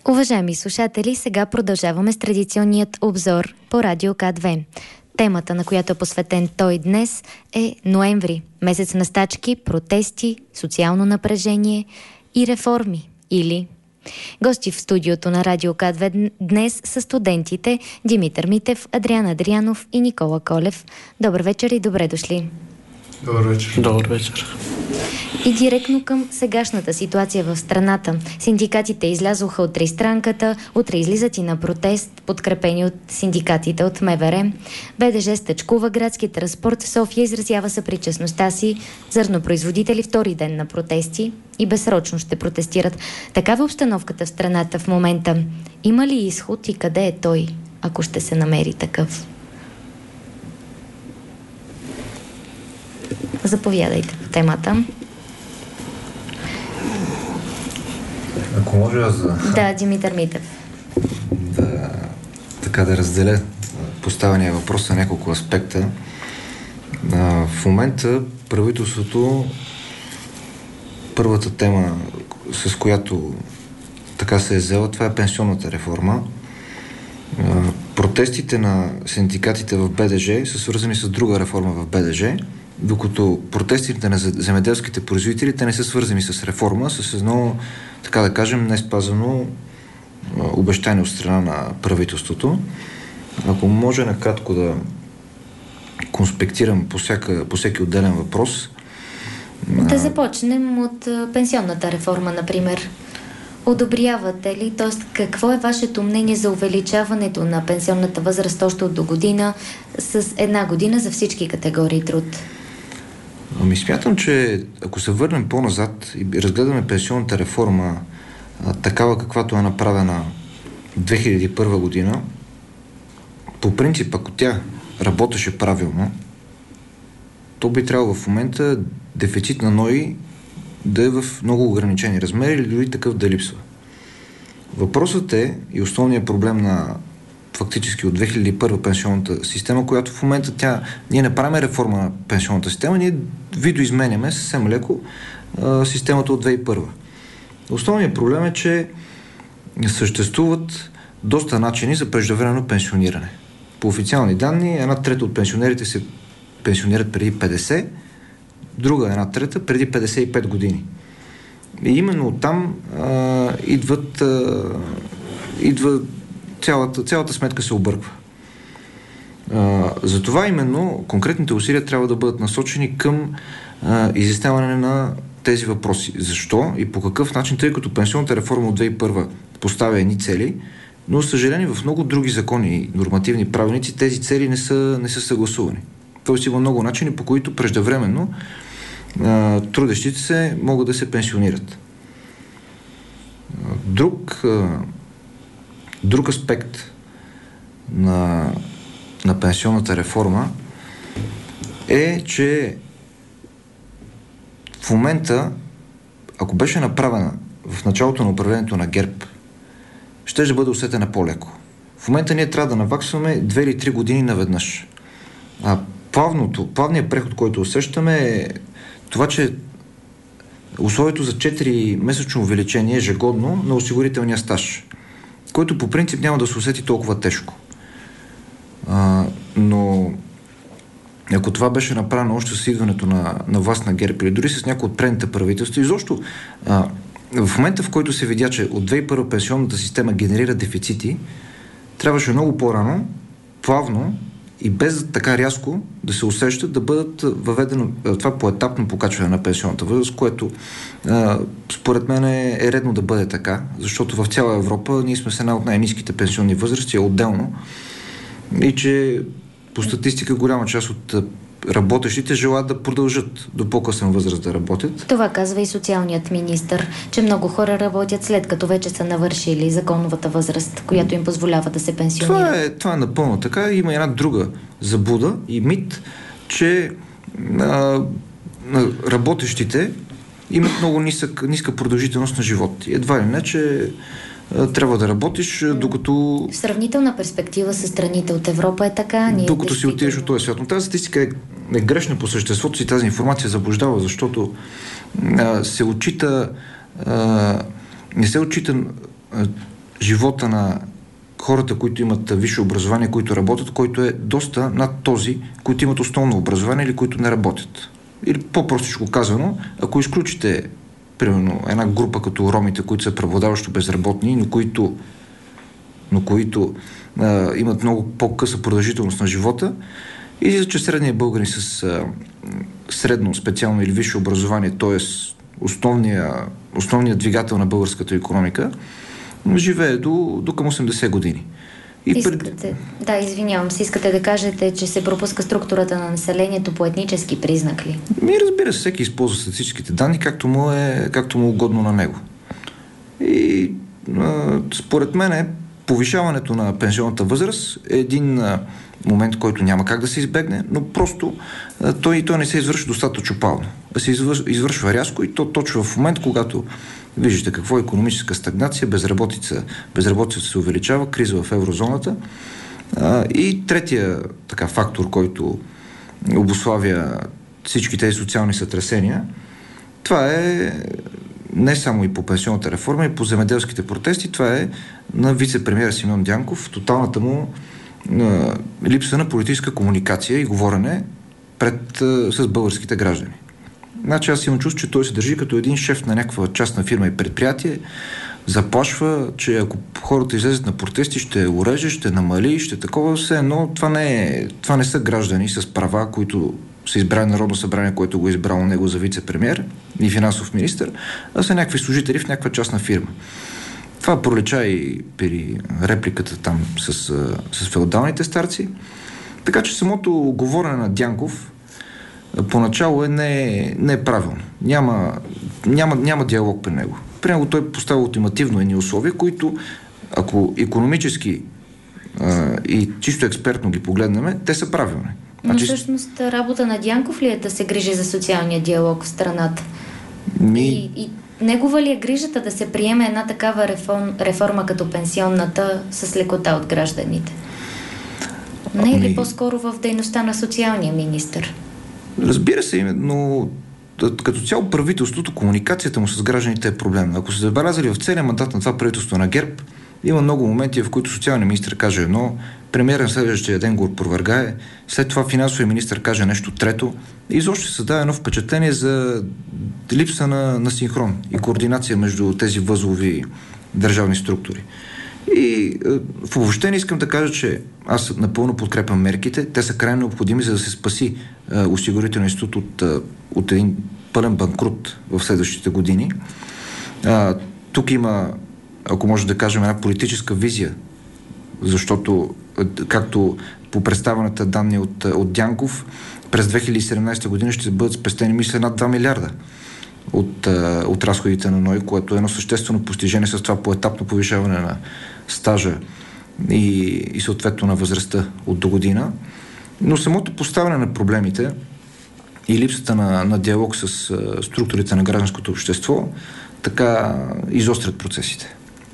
Уважаеми слушатели, сега продължаваме с традиционният обзор по Радио К2. Темата, на която е посветен той днес, е ноември. Месец на стачки, протести, социално напрежение и реформи. Или... Гости в студиото на Радио К2 днес са студентите Димитър Митев, Адриан Адрианов и Никола Колев. Добър вечер и добре дошли. Добър вечер. Добър вечер. И директно към сегашната ситуация в страната. Синдикатите излязоха от тристранката, утре излизат и на протест, подкрепени от синдикатите от МВР. БДЖ стачкува, градски транспорт в София изразява съпричастността си, зърнопроизводители втори ден на протести и безсрочно ще протестират. Такава обстановката в страната в момента. Има ли изход и къде е той, ако ще се намери такъв? Заповядайте по темата. Ако може аз Да, Димитър Митев. Да разделя поставения въпрос на няколко аспекта. В момента правителството, първата тема, с която така се е взела, това е пенсионната реформа. Протестите на синдикатите в БДЖ са свързани с друга реформа в БДЖ, докато протестите на земеделските производители, те не са свързани с реформа, с едно, така да кажем, неспазано обещание от страна на правителството. Ако може накратко да конспектирам по всеки отделен въпрос. Да започнем от пенсионната реформа, например. Одобрявате ли, т.е. какво е вашето мнение за увеличаването на пенсионната възраст още от до година с 1 година за всички категории труд? Смятам, че ако се върнем по-назад и разгледаме пенсионната реформа такава, каквато е направена 2001 година, по принцип, ако тя работеше правилно, то би трябвало в момента дефицит на НОИ да е в много ограничени размери или дори такъв да липсва. Въпросът е и основният проблем на фактически от 2001 пенсионната система, която в момента ние не правим реформа на пенсионната система, ние видоизменяме съвсем леко системата от 2001. Основният проблем е, че съществуват доста начини за преждевременно пенсиониране. По официални данни, 1/3 от пенсионерите се пенсионират преди 50, друга 1/3 преди 55 години. И именно оттам идва цялата сметка се обърква. Затова именно конкретните усилия трябва да бъдат насочени към изясняване на тези въпроси. Защо и по какъв начин, тъй като пенсионната реформа от 2001 поставя едни цели, но, за съжаление, в много други закони и нормативни правилници тези цели не са съгласувани. Тоест има много начини, по които преждевременно трудещите се могат да се пенсионират. Друг аспект на пенсионната реформа е, че в момента, ако беше направена в началото на управлението на ГЕРБ, ще бъде усетена по-леко. В момента ние трябва да наваксваме 2 или 3 години наведнъж. А плавният преход, който усещаме, е това, че условието за 4-месечно увеличение ежегодно на осигурителния стаж, който по принцип няма да се усети толкова тежко. Но ако това беше направено още с идването на власт на ГЕРБ или дори с някои от предните правителства, изобщо в момента, в който се видя, че от 2001 пенсионната система генерира дефицити, трябваше много по-рано, плавно и без така рязко да се усещат да бъдат въведено това поетапно покачване на пенсионната възраст, което според мен е редно да бъде така, защото в цяла Европа ние сме с една от най-ниските пенсионни възрасти отделно и че по статистика голяма част от работещите желаят да продължат до по-късен възраст да работят. Това казва и социалният министър, че много хора работят след като вече са навършили законовата възраст, която им позволява да се пенсионират. Това е напълно така. Има една друга заблуда и мит, че работещите имат много ниска продължителност на живот. И едва ли не, че трябва да работиш, докато... В сравнителна перспектива с страните от Европа е така. Докато си отидеш от този свят. Но тази статистика е грешна по съществото си, тази информация заблуждава, защото не се отчита живота на хората, които имат висше образование, които работят, който е доста над този, които имат основно образование или които не работят. Или по-простичко казано, ако изключите примерно една група като ромите, които са преобладаващо безработни, но които имат много по-къса продължителност на живота, и че средният българин с средно, специално или висше образование, т.е. основният двигател на българската икономика, живее до към 80 години. Извинявам се, искате да кажете, че се пропуска структурата на населението по етнически признак ли? Разбира се, всеки използва статистическите данни, както му угодно на него. И според мен повишаването на пенсионната възраст е един момент, който няма как да се избегне, но просто той не се извършва достатъчно пално. Да се извършва рязко и то точно в момент, когато виждате какво е икономическа стагнация, безработица се увеличава, криза в еврозоната. И третия фактор, който обуславя всички тези социални сътресения, това е не само и по пенсионната реформа, и по земеделските протести, това е на вице-премиера Симеон Дянков, тоталната му липса на политическа комуникация и говорене с българските граждани. Значи аз имам чувство, че той се държи като един шеф на някаква частна фирма и предприятие, заплашва, че ако хората излезат на протести, ще уреже, ще намали, ще такова все, но това не са граждани с права, които са избрали Народно събрание, което го е избрало него за вице-премиер и финансов министър, а са някакви служители в някаква частна фирма. Това пролича и при репликата там с феодалните старци. Така че самото говорене на Дянков поначало не е правилно. Няма диалог при него. При него той поставя ултимативно едни условия, които, ако икономически и чисто експертно ги погледнем, те са правилни. Но всъщност работа на Дянков ли е да се грижи за социалния диалог в страната? И негова ли е грижата да се приеме една такава реформа като пенсионната с лекота от гражданите? Не е ли по-скоро в дейността на социалния министър? Разбира се, но като цяло правителството, комуникацията му с гражданите е проблем. Ако се забелязали в целия мандат на това правителство на ГЕРБ, има много моменти, в които социалният министър каже едно, премиерът на следващия ден го опровергае, след това финансовият министър каже нещо трето и изобщо се създава едно впечатление за липса на синхрон и координация между тези възлови държавни структури. И в обобщение искам да кажа, че аз напълно подкрепям мерките. Те са крайно необходими, за да се спаси осигурителния институт от един пълен банкрут в следващите години. Тук има, ако може да кажем, една политическа визия, защото, както по представената данни от Дянков, през 2017 година ще бъдат спестени, мисля, над 2 милиарда от разходите на НОИ, което е едно съществено постижение с това поетапно повишаване на стажа и съответно на възрастта от до година. Но самото поставяне на проблемите и липсата на диалог с структурите на гражданското общество така изострят процесите.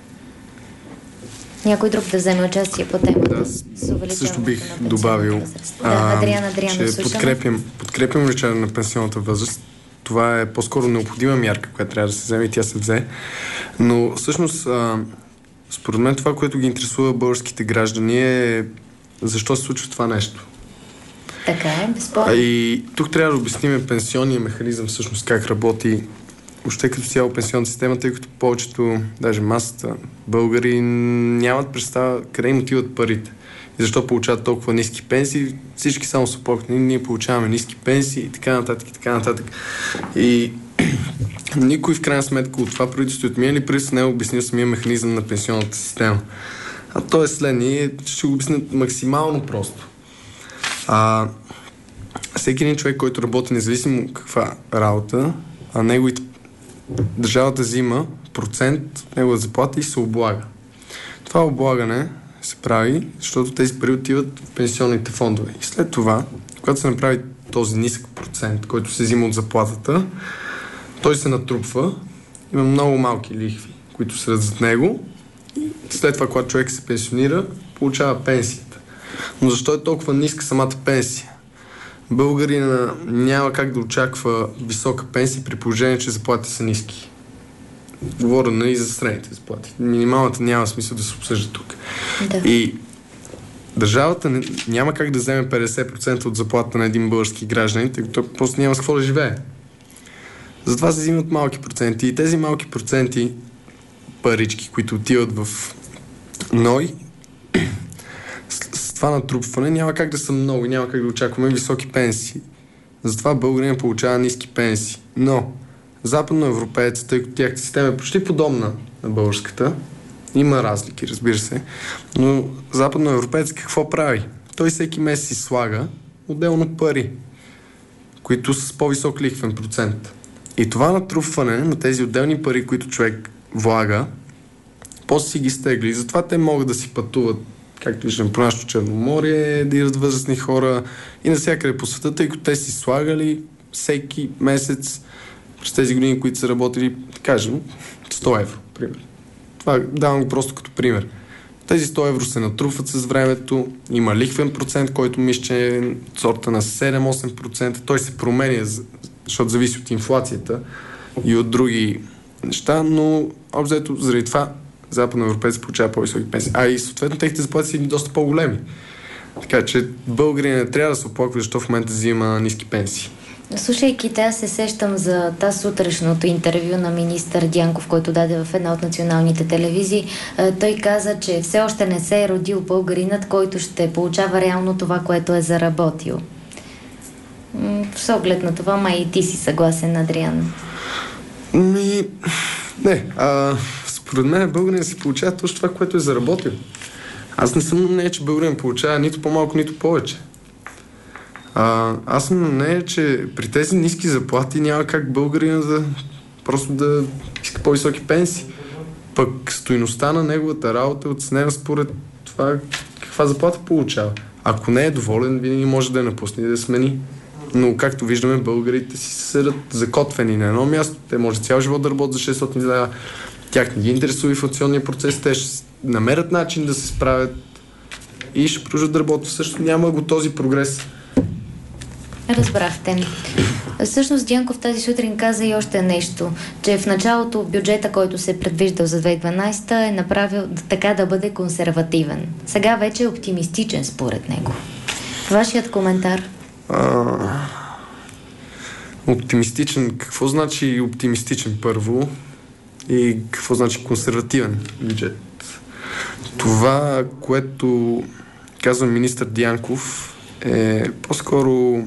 Някой друг да вземе участие по темата? Да, също бих добавил, че подкрепям увеличаване на пенсионната възраст. Това е по-скоро необходима мярка, която трябва да се вземе и тя се взе. Но всъщност, според мен това, което ги интересува българските граждани е защо се случва това нещо. Така е, безспорно. И тук трябва да обясним пенсионния механизъм всъщност как работи въобще като цяло пенсионната система, тъй като повечето, даже масата българи нямат представа къде им отиват парите. И защо получават толкова ниски пенсии. Всички само са плакани, ние получаваме ниски пенсии и така нататък, и така нататък. И никой в крайна сметка от това правителство от минали правителство не е обяснил самия механизъм на пенсионната система. А то е следния, ще го обясня максимално просто. Всеки един човек, който работи независимо каква работа, неговите държавата взима процент от негова заплата и се облага. Това облагане се прави, защото тези пари отиват в пенсионните фондове. И след това, когато се направи този нисък процент, който се взима от заплатата, той се натрупва, има много малки лихви, които седят зад него и след това, когато човек се пенсионира, получава пенсията. Но защо е толкова ниска самата пенсия? Българина няма как да очаква висока пенсия при положение, че заплатите са ниски. говоря и за средните заплати. Минималната няма смисъл да се обсъжда тук. Да. И държавата няма как да вземе 50% от заплата на един български гражданин, тъй като просто няма с какво да живее. Затова се взимат малки проценти. И тези малки проценти парички, които отиват в НОИ, с това натрупване няма как да са много и няма как да очакваме високи пенсии. Затова българин получава ниски пенсии. Но западноевропейците, тъй като тяхната система е почти подобна на българската, има разлики, разбира се, но западноевропеец какво прави? Той всеки месец си слага отделно пари, които са с по-висок лихвен процент. И това натрупване на тези отделни пари, които човек влага, после си ги стегли. Затова те могат да си пътуват, както виждам по нашото Черноморие, да идват възрастни хора и навсякъде по света, тъй като те си слагали всеки месец през тези години, които са работили, да кажем, 100 евро, пример. Това давам го просто като пример. Тези 100 евро се натрупват с времето, има лихвен процент, който мисля, че е сорта на 7-8%. Той се променя, защото зависи от инфлацията и от други неща, но обзето заради това западноевропейци получава по-високи пенсии. А и съответно техните заплати са доста по-големи. Така че българи не трябва да се оплаква, защото в момента взима ниски пенсии. Слушайки те, се сещам за тази сутрешното интервю на министър Дянков, който даде в една от националните телевизии. Той каза, че все още не се е родил българинът, който ще получава реално това, което е заработил. С оглед на това, май и ти си съгласен, Адриан. Не. Според мен българин си получава точно това, което е заработил. Аз не съм на мнение, че българин получава нито по-малко, нито повече. Аз съм на мнение, че при тези ниски заплати няма как българина просто да иска по-високи пенсии. Пък стойността на неговата работа е оценена според това каква заплата получава. Ако не е доволен, винаги може да я напусне и да смени. Но както виждаме, българите си седят закотвени на едно място. Те може цял живот да работят за 600 лева. Тях не ги интересува инфлационния процес. Те ще намерят начин да се справят и ще продължат да работят. Също няма го този прогрес. Разбрахте. Всъщност Дянков тази сутрин каза и още нещо, че в началото бюджета, който се е предвиждал за 2012, е направил така да бъде консервативен. Сега вече е оптимистичен според него. Вашият коментар? Оптимистичен. Какво значи оптимистичен първо? И какво значи консервативен бюджет? Това, което казва министър Дянков, е по-скоро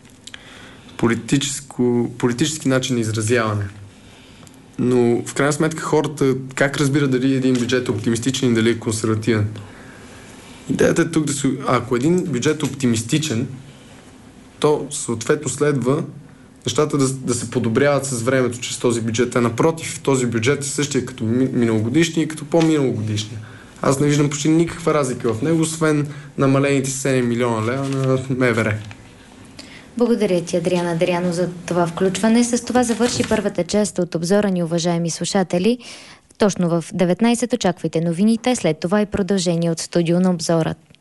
политически начин на изразяване. Но в крайна сметка хората как разбира дали един бюджет е оптимистичен и дали е консервативен? Идеята е тук ако един бюджет е оптимистичен, то съответно следва нещата да се подобряват с времето чрез този бюджет. А напротив, този бюджет е същия като миналогодишния и като по-миналогодишния. Аз не виждам почти никаква разлика в него, освен намалените 7 милиона лева на МВР. Благодаря ти, Адриан Адриано, за това включване. С това завърши първата част от обзора ни, уважаеми слушатели. Точно в 19 очаквайте новините, след това и продължение от студио на обзорът.